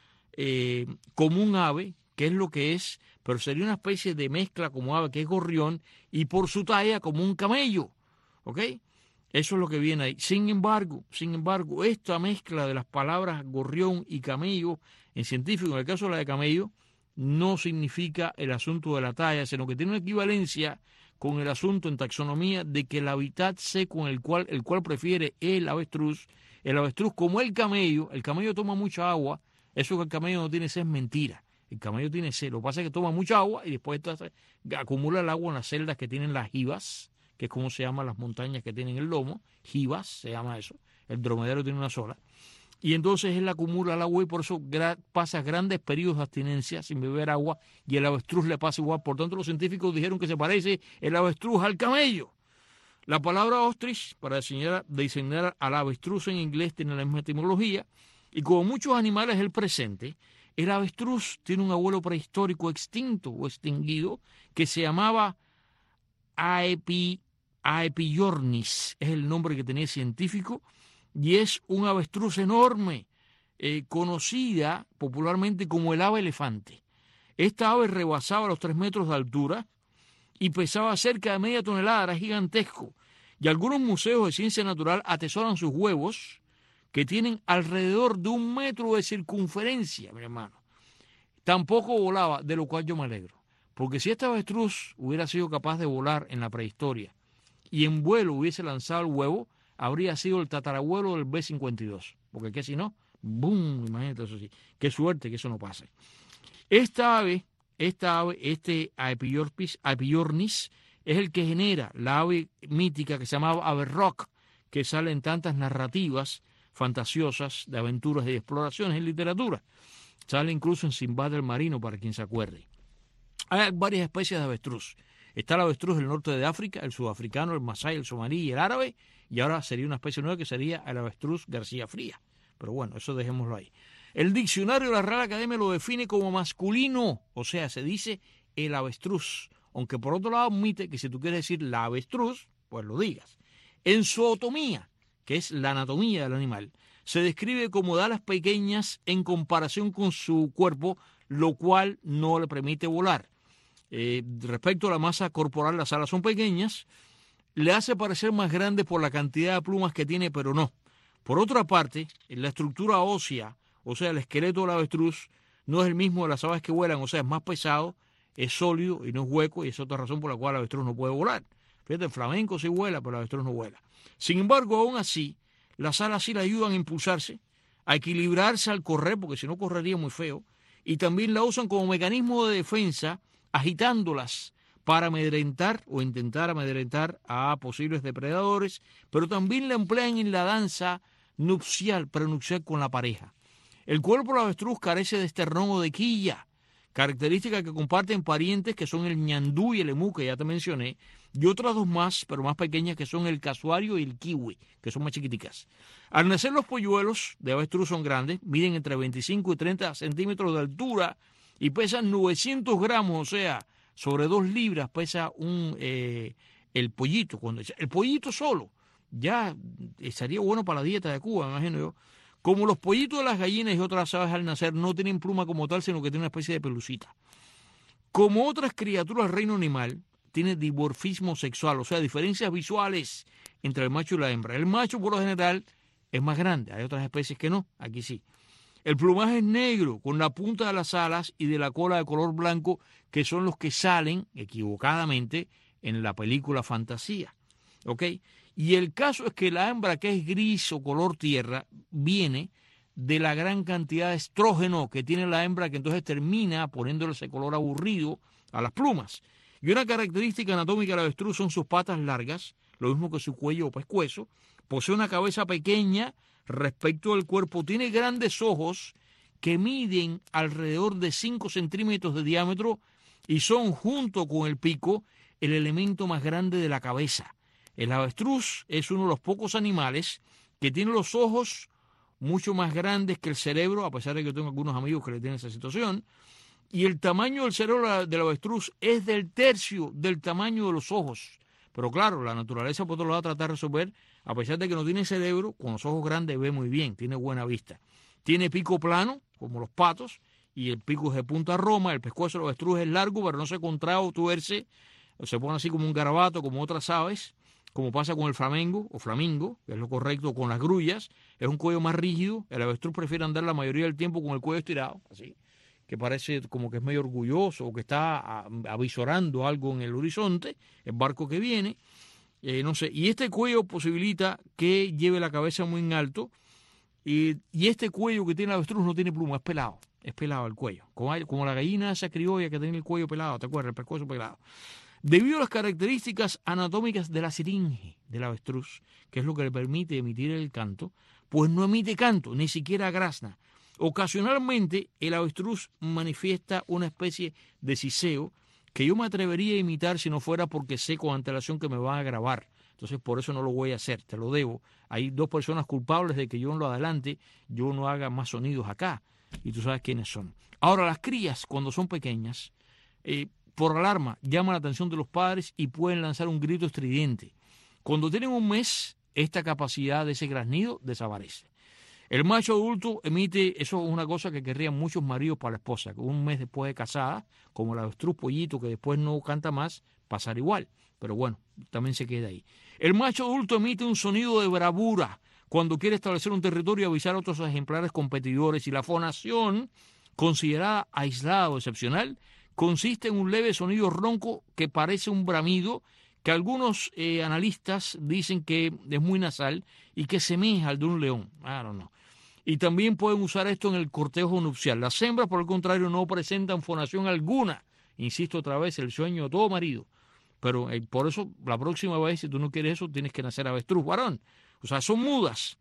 como un ave, que es lo que es, pero sería una especie de mezcla como ave, que es gorrión, y por su talla como un camello, ¿ok? Eso es lo que viene ahí. Sin embargo, esta mezcla de las palabras gorrión y camello, en científico, en el caso de la de camello, no significa el asunto de la talla, sino que tiene una equivalencia con el asunto en taxonomía de que el hábitat seco en el cual prefiere el avestruz como el camello toma mucha agua, eso que el camello no tiene sed es mentira. El camello tiene sed, lo que pasa es que toma mucha agua y después acumula el agua en las celdas que tienen las jivas, que es como se llaman las montañas que tienen el lomo, jivas se llama eso, el dromedario tiene una sola. Y entonces él acumula el agua y por eso pasa grandes periodos de abstinencia sin beber agua y el avestruz le pasa igual. Por tanto, los científicos dijeron que se parece el avestruz al camello. La palabra ostrich, para designar al avestruz en inglés, tiene la misma etimología. Y como muchos animales del presente, el avestruz tiene un abuelo prehistórico extinto o extinguido que se llamaba Aepyornis. Es el nombre que tenía científico. Y es un avestruz enorme, conocida popularmente como el ave elefante. Esta ave rebasaba los 3 metros de altura y pesaba cerca de media tonelada, era gigantesco. Y algunos museos de ciencia natural atesoran sus huevos, que tienen alrededor de 1 metro de circunferencia, mi hermano. Tampoco volaba, de lo cual yo me alegro. Porque si este avestruz hubiera sido capaz de volar en la prehistoria y en vuelo hubiese lanzado el huevo, habría sido el tatarabuelo del B-52. Porque que si no, ¡boom! Imagínate eso sí. Qué suerte que eso no pase. Esta ave, este Aepyornis, es el que genera la ave mítica que se llamaba ave rock, que sale en tantas narrativas fantasiosas de aventuras y de exploraciones en literatura. Sale incluso en Sinbad el Marino, para quien se acuerde. Hay varias especies de avestruz. Está el avestruz del norte de África, el sudafricano, el masái, el somalí y el árabe, y ahora sería una especie nueva que sería el avestruz García Fría. Pero bueno, eso dejémoslo ahí. El diccionario de la Real Academia lo define como masculino, o sea, se dice el avestruz, aunque por otro lado admite que si tú quieres decir la avestruz, pues lo digas. En zootomía, que es la anatomía del animal, se describe como de alas pequeñas en comparación con su cuerpo, lo cual no le permite volar. Respecto a la masa corporal, las alas son pequeñas, le hace parecer más grande por la cantidad de plumas que tiene, pero no. Por otra parte, la estructura ósea, o sea, el esqueleto del avestruz, no es el mismo de las aves que vuelan, o sea, es más pesado, es sólido y no es hueco, y esa es otra razón por la cual el avestruz no puede volar. Fíjate, el flamenco sí vuela, pero el avestruz no vuela. Sin embargo, aún así, las alas sí le ayudan a impulsarse, a equilibrarse al correr, porque si no correría muy feo, y también la usan como mecanismo de defensa, agitándolas para amedrentar o intentar amedrentar a posibles depredadores, pero también la emplean en la danza nupcial, prenupcial con la pareja. El cuerpo del avestruz carece de esternón o de quilla, característica que comparten parientes que son el ñandú y el emú, que ya te mencioné, y otras dos más, pero más pequeñas, que son el casuario y el kiwi, que son más chiquiticas. Al nacer los polluelos de avestruz son grandes, miden entre 25 y 30 centímetros de altura y pesan 900 gramos, o sea, sobre 2 libras pesa el pollito. El pollito solo ya estaría bueno para la dieta de Cuba, me imagino yo. Como los pollitos de las gallinas y otras aves al nacer no tienen pluma como tal, sino que tienen una especie de pelucita. Como otras criaturas del reino animal, tiene dimorfismo sexual, o sea, diferencias visuales entre el macho y la hembra. El macho, por lo general, es más grande. Hay otras especies que no, aquí sí. El plumaje es negro, con la punta de las alas y de la cola de color blanco, que son los que salen, equivocadamente, en la película Fantasía. ¿Ok? Y el caso es que la hembra, que es gris o color tierra, viene de la gran cantidad de estrógeno que tiene la hembra, que entonces termina poniéndole ese color aburrido a las plumas. Y una característica anatómica del avestruz son sus patas largas, lo mismo que su cuello o pescuezo. Posee una cabeza pequeña respecto al cuerpo, tiene grandes ojos que miden alrededor de 5 centímetros de diámetro y son, junto con el pico, el elemento más grande de la cabeza. El avestruz es uno de los pocos animales que tiene los ojos mucho más grandes que el cerebro, a pesar de que yo tengo algunos amigos que le tienen esa situación, y el tamaño del cerebro del avestruz es del tercio del tamaño de los ojos. Pero claro, la naturaleza por otro lado trata de resolver, a pesar de que no tiene cerebro, con los ojos grandes ve muy bien, tiene buena vista. Tiene pico plano, como los patos, y el pico es de punta roma, el pescuezo del avestruz es largo, pero no se contrae o tuerce, o se pone así como un garabato, como otras aves, como pasa con el flamengo o flamingo, que es lo correcto, con las grullas. Es un cuello más rígido, el avestruz prefiere andar la mayoría del tiempo con el cuello estirado, así. que parece como que es medio orgulloso o que está avisorando algo en el horizonte, el barco que viene, no sé. Y este cuello posibilita que lleve la cabeza muy en alto, y este cuello que tiene el avestruz no tiene pluma, es pelado el cuello, como la gallina esa criolla que tiene el cuello pelado, ¿te acuerdas? El pescuezo pelado. Debido a las características anatómicas de la siringe del avestruz, que es lo que le permite emitir el canto, pues no emite canto, ni siquiera grazna. Ocasionalmente el avestruz manifiesta una especie de siseo que yo me atrevería a imitar si no fuera porque sé con antelación que me van a grabar. Entonces por eso no lo voy a hacer, te lo debo. Hay 2 personas culpables de que yo en lo adelante yo no haga más sonidos acá, y tú sabes quiénes son. Ahora, las crías cuando son pequeñas, por alarma llaman la atención de los padres y pueden lanzar un grito estridente. Cuando tienen 1 mes, esta capacidad de ese graznido desaparece. El macho adulto emite, eso es una cosa que querrían muchos maridos para la esposa, que 1 mes después de casada, como el avestruz pollito que después no canta más, pasar igual. Pero bueno, también se queda ahí. El macho adulto emite un sonido de bravura cuando quiere establecer un territorio y avisar a otros ejemplares competidores, y la fonación, considerada aislada o excepcional, consiste en un leve sonido ronco que parece un bramido, que algunos analistas dicen que es muy nasal y que semeja al de un león. I don't know. Y también pueden usar esto en el cortejo nupcial. Las hembras, por el contrario, no presentan fonación alguna. Insisto otra vez, el sueño de todo marido. Pero por eso, la próxima vez, si tú no quieres eso, tienes que nacer avestruz varón. O sea, son mudas.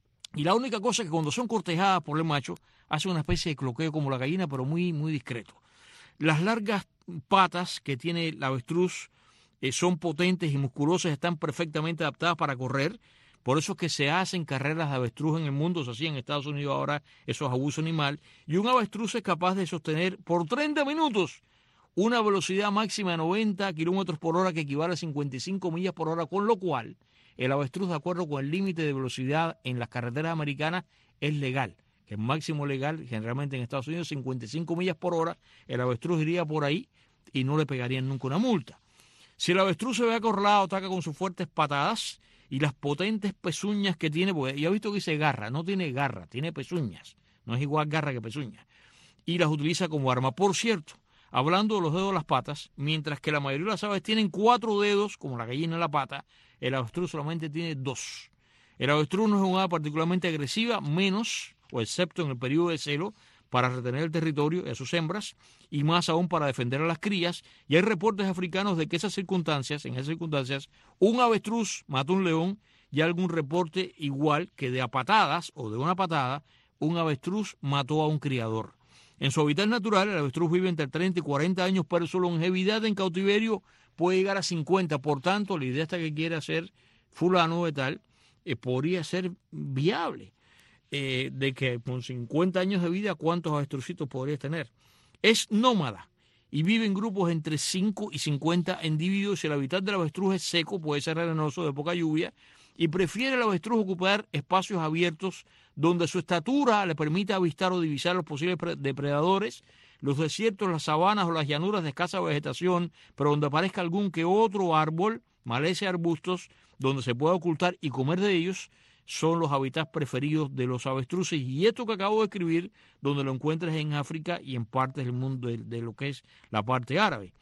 Y la única cosa es que cuando son cortejadas por el macho, hacen una especie de cloqueo como la gallina, pero muy, muy discreto. Las largas patas que tiene el avestruz son potentes y musculosas, están perfectamente adaptadas para correr. Por eso es que se hacen carreras de avestruz en el mundo, se hacía en Estados Unidos ahora, eso es abuso animal. Y un avestruz es capaz de sostener por 30 minutos una velocidad máxima de 90 kilómetros por hora, que equivale a 55 millas por hora, con lo cual el avestruz, de acuerdo con el límite de velocidad en las carreteras americanas, es legal. El máximo legal, generalmente en Estados Unidos, 55 millas por hora, el avestruz iría por ahí y no le pegarían nunca una multa. Si el avestruz se ve acorralado, ataca con sus fuertes patadas y las potentes pezuñas que tiene, porque ya he visto que dice garra, no tiene garra, tiene pezuñas, no es igual garra que pezuñas, y las utiliza como arma. Por cierto, hablando de los dedos de las patas, mientras que la mayoría de las aves tienen 4 dedos, como la gallina en la pata, el avestruz solamente tiene 2. El avestruz no es una ave particularmente agresiva, menos o excepto en el periodo de celo, para retener el territorio y a sus hembras, y más aún para defender a las crías. Y hay reportes africanos de que en esas circunstancias, un avestruz mata a un león, y algún reporte igual que de a patadas o de una patada, un avestruz mató a un criador. En su hábitat natural, el avestruz vive entre 30 y 40 años, pero su longevidad en cautiverio puede llegar a 50. Por tanto, la idea esta que quiere hacer fulano de tal, podría ser viable. De que con 50 años de vida, ¿cuántos avestrucitos podrías tener? Es nómada y vive en grupos entre 5 y 50 individuos. El hábitat del avestruz es seco, puede ser arenoso, de poca lluvia, y prefiere el avestruz ocupar espacios abiertos donde su estatura le permita avistar o divisar los posibles depredadores, los desiertos, las sabanas o las llanuras de escasa vegetación, pero donde aparezca algún que otro árbol, maleza y arbustos, donde se pueda ocultar y comer de ellos, son los hábitats preferidos de los avestruces. Y esto que acabo de escribir, donde lo encuentras en África y en partes del mundo de lo que es la parte árabe.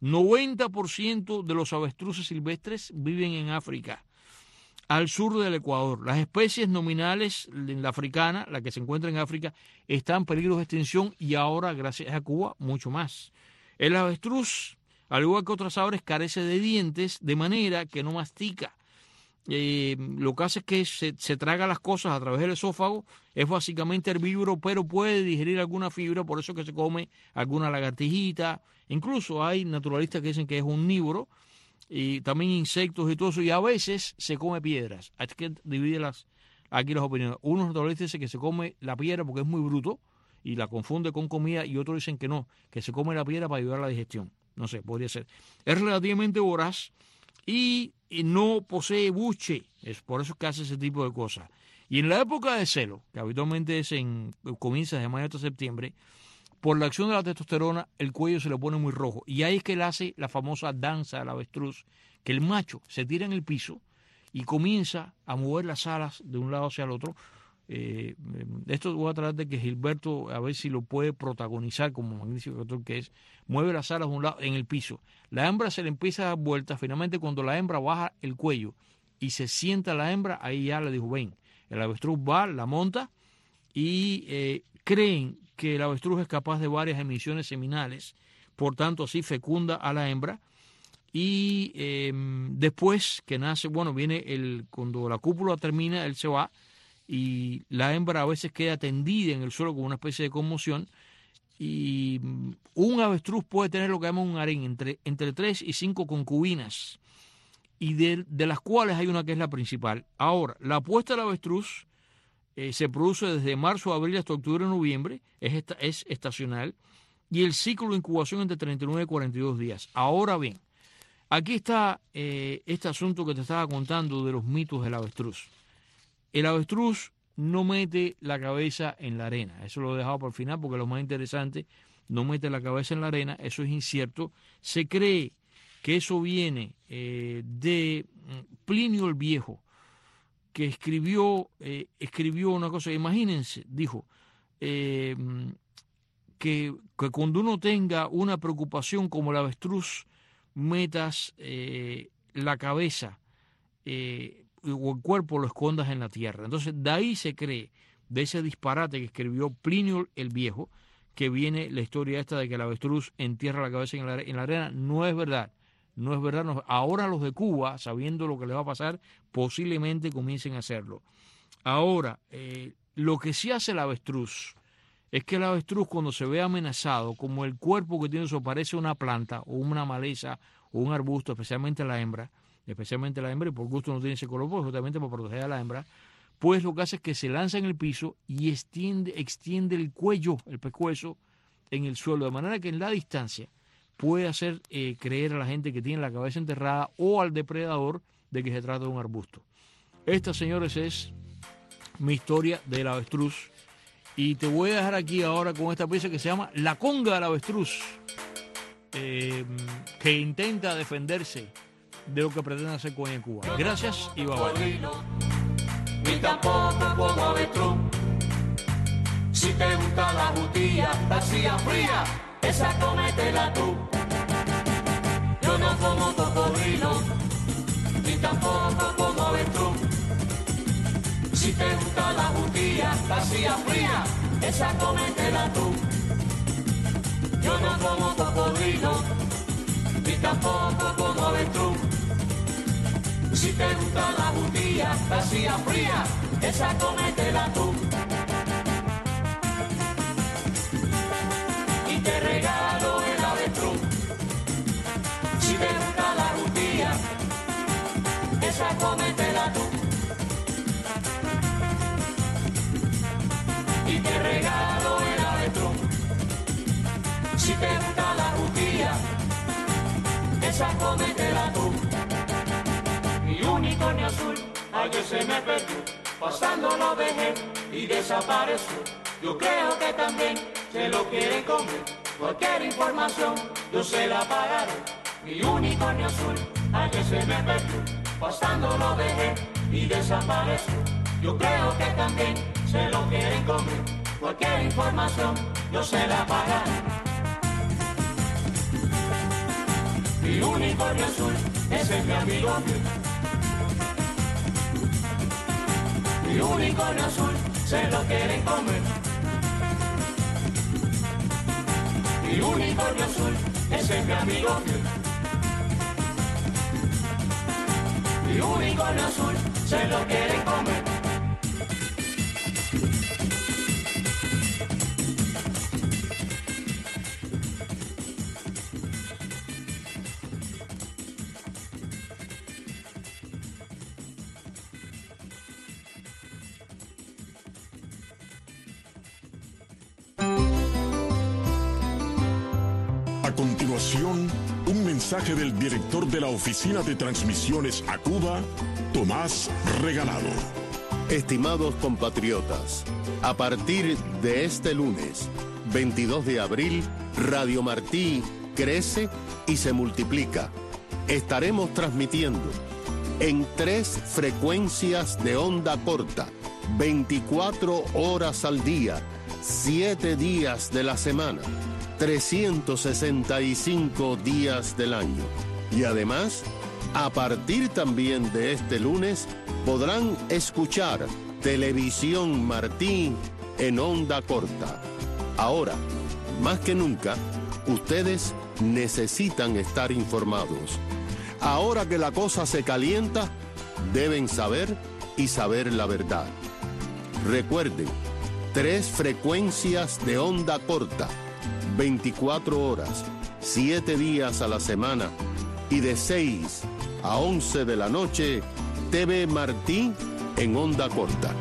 90% de los avestruces silvestres viven en África, al sur del Ecuador. Las especies nominales en la africana, la que se encuentra en África, están en peligro de extinción, y ahora, gracias a Cuba, mucho más. El avestruz, al igual que otras aves, carece de dientes, de manera que no mastica. Lo que hace es que se traga las cosas a través del esófago. Es básicamente herbívoro, pero puede digerir alguna fibra, por eso que se come alguna lagartijita. Incluso hay naturalistas que dicen que es omnívoro, y también insectos y todo eso, y a veces se come piedras. Hay que dividir aquí las opiniones. Unos naturalistas dicen que se come la piedra porque es muy bruto y la confunde con comida, y otros dicen que no, que se come la piedra para ayudar a la digestión. No sé, podría ser. Es relativamente voraz y no posee buche, es por eso que hace ese tipo de cosas. Y en la época de celo, que habitualmente es comienza de mayo hasta septiembre, por la acción de la testosterona, el cuello se le pone muy rojo. Y ahí es que él hace la famosa danza del avestruz, que el macho se tira en el piso y comienza a mover las alas de un lado hacia el otro, Esto voy a tratar de que Gilberto, a ver si lo puede protagonizar como magnífico actor que es. Mueve las alas de un lado en el piso. La hembra se le empieza a dar vueltas. Finalmente, cuando la hembra baja el cuello y se sienta la hembra, ahí ya le dijo, ven. El avestruz va, la monta y creen que el avestruz es capaz de varias emisiones seminales, por tanto así fecunda a la hembra. Y después que nace, bueno, cuando la cópula termina, él se va y la hembra a veces queda tendida en el suelo con una especie de conmoción. Y un avestruz puede tener lo que llaman un harén, entre 3 y 5 concubinas, y de las cuales hay una que es la principal. Ahora, la puesta del avestruz se produce desde marzo a abril hasta octubre o noviembre, es estacional, y el ciclo de incubación entre 39 y 42 días. Ahora bien, aquí está este asunto que te estaba contando de los mitos del avestruz. El avestruz no mete la cabeza en la arena. Eso lo he dejado para el final porque lo más interesante, no mete la cabeza en la arena, eso es incierto. Se cree que eso viene de Plinio el Viejo, que escribió una cosa, imagínense, dijo, que cuando uno tenga una preocupación como el avestruz, metas la cabeza o el cuerpo lo escondas en la tierra. Entonces, de ahí se cree, de ese disparate que escribió Plinio el Viejo, que viene la historia esta de que el avestruz entierra la cabeza en la arena. No es verdad. No es verdad. No. Ahora los de Cuba, sabiendo lo que les va a pasar, posiblemente comiencen a hacerlo. Ahora, lo que sí hace el avestruz es que el avestruz, cuando se ve amenazado, como el cuerpo que tiene eso parece una planta o una maleza o un arbusto, especialmente la hembra, y por gusto no tiene ese color, pues justamente para proteger a la hembra, pues lo que hace es que se lanza en el piso y extiende el cuello, el pescuezo, en el suelo, de manera que en la distancia puede hacer creer a la gente que tiene la cabeza enterrada o al depredador de que se trata de un arbusto. Esta, señores, es mi historia del avestruz. Y te voy a dejar aquí ahora con esta pieza que se llama La Conga del Avestruz, que intenta defenderse de lo que pretenden hacer con en Cuba. Gracias y bye bye. Ni tampoco como avestruz. Si te gusta la jutilla, vacía fría, esa cómetela tú. Yo no como cocodrilo, ni tampoco como avestruz. Si te gusta la jutilla, vacía fría, esa cómetela tú. Yo no como cocodrilo, ni tampoco como avestruz. Si te gusta la jutilla, vacía fría, esa cómetela tú. Y te regalo el avestruz. Si te gusta la jutilla, esa cómetela tú. Y te regalo el avestruz. Si te gusta la jutilla, esa cómetela tú. Mi unicornio azul, ayer se me perdió, pasando lo dejé y desapareció. Yo creo que también se lo quieren comer. Cualquier información yo se la pagaré. Mi unicornio azul, ayer se me perdió, pasando lo dejé y desapareció. Yo creo que también se lo quieren comer. Cualquier información yo se la pagaré. Mi unicornio azul, ese es mi amigo mío. Mi unicornio azul, se lo quieren comer. Mi unicornio azul, ese es mi amigo mío. Mi unicornio azul, se lo quieren comer. A continuación, un mensaje del director de la Oficina de Transmisiones a Cuba, Tomás Regalado. Estimados compatriotas, a partir de este lunes, 22 de abril, Radio Martí crece y se multiplica. Estaremos transmitiendo en 3 frecuencias de onda corta, 24 horas al día, 7 días de la semana, 365 días del año. Y además, a partir también de este lunes, podrán escuchar Televisión Martí en onda corta. Ahora, más que nunca, ustedes necesitan estar informados. Ahora que la cosa se calienta, deben saber y saber la verdad. Recuerden, 3 frecuencias de onda corta, 24 horas, 7 días a la semana y de 6 a 11 de la noche, TV Martí en onda corta.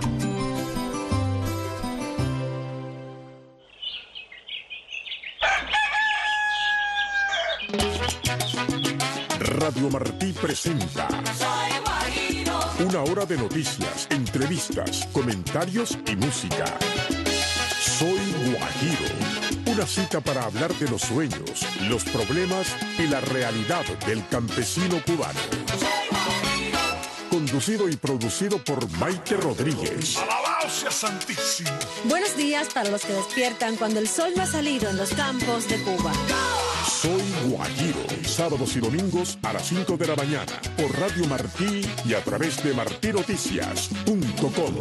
Radio Martí presenta una hora de noticias, entrevistas, comentarios y música. Soy Guajiro, una cita para hablar de los sueños, los problemas y la realidad del campesino cubano. Conducido y producido por Maite Rodríguez. ¡Alabado sea Santísimo! Buenos días para los que despiertan cuando el sol no ha salido en los campos de Cuba. Soy Guajiro, sábados y domingos a las 5 de la mañana por Radio Martí y a través de martinoticias.com.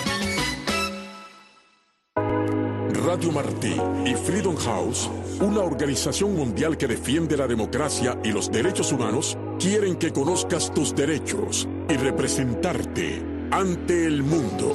Radio Martí y Freedom House, una organización mundial que defiende la democracia y los derechos humanos, quieren que conozcas tus derechos y representarte ante el mundo.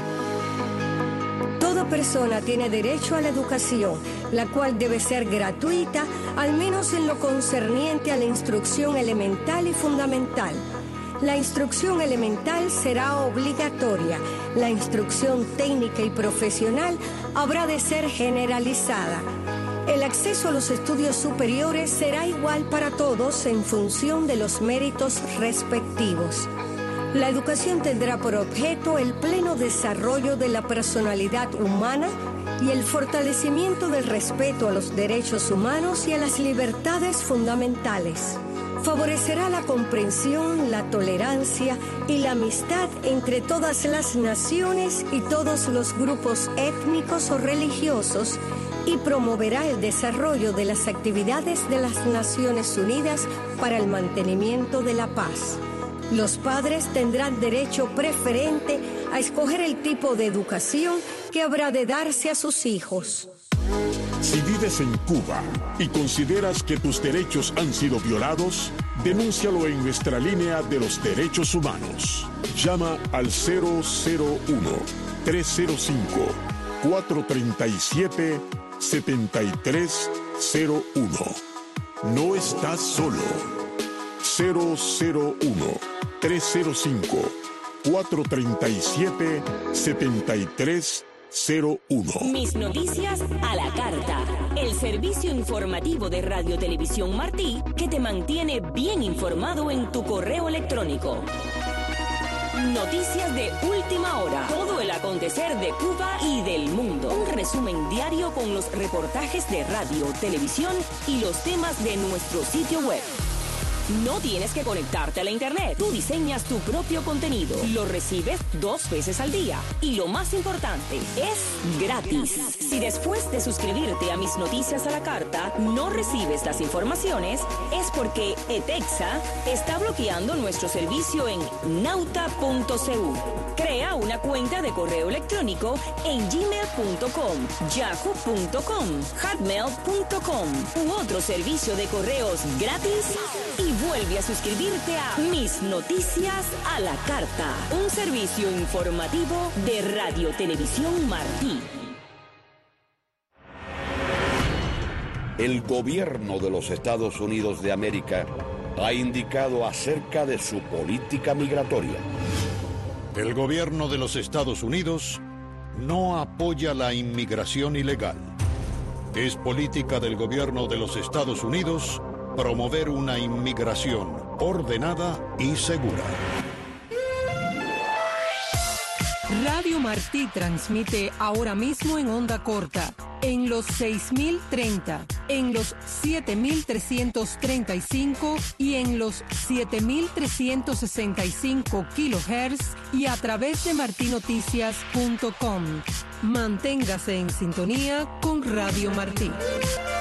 Toda persona tiene derecho a la educación, la cual debe ser gratuita, al menos en lo concerniente a la instrucción elemental y fundamental. La instrucción elemental será obligatoria. La instrucción técnica y profesional habrá de ser generalizada. El acceso a los estudios superiores será igual para todos en función de los méritos respectivos. La educación tendrá por objeto el pleno desarrollo de la personalidad humana y el fortalecimiento del respeto a los derechos humanos y a las libertades fundamentales. Favorecerá la comprensión, la tolerancia y la amistad entre todas las naciones y todos los grupos étnicos o religiosos y promoverá el desarrollo de las actividades de las Naciones Unidas para el mantenimiento de la paz. Los padres tendrán derecho preferente a escoger el tipo de educación que habrá de darse a sus hijos. Si vives en Cuba y consideras que tus derechos han sido violados, denúncialo en nuestra línea de los derechos humanos. Llama al 001-305-437-7301. No estás solo. 001-305-437-7301. Mis noticias a la carta. El servicio informativo de Radio Televisión Martí que te mantiene bien informado en tu correo electrónico. Noticias de última hora. Todo el acontecer de Cuba y del mundo. Un resumen diario con los reportajes de radio, televisión y los temas de nuestro sitio web. No tienes que conectarte a la internet. Tú diseñas tu propio contenido. Lo recibes 2 veces al día. Y lo más importante, es gratis. Si después de suscribirte a Mis Noticias a la Carta no recibes las informaciones, es porque ETEXA está bloqueando nuestro servicio en nauta.cu. Crea una cuenta de correo electrónico en gmail.com, yahoo.com, hotmail.com u otro servicio de correos gratis y vuelve a suscribirte a Mis Noticias a la Carta, un servicio informativo de Radio Televisión Martí. El gobierno de los Estados Unidos de América ha indicado acerca de su política migratoria. El gobierno de los Estados Unidos no apoya la inmigración ilegal. Es política del gobierno de los Estados Unidos promover una inmigración ordenada y segura. Radio Martí transmite ahora mismo en onda corta, en los 6.030, en los 7.335 y en los 7.365 kilohertz y a través de martinoticias.com. Manténgase en sintonía con Radio Martí.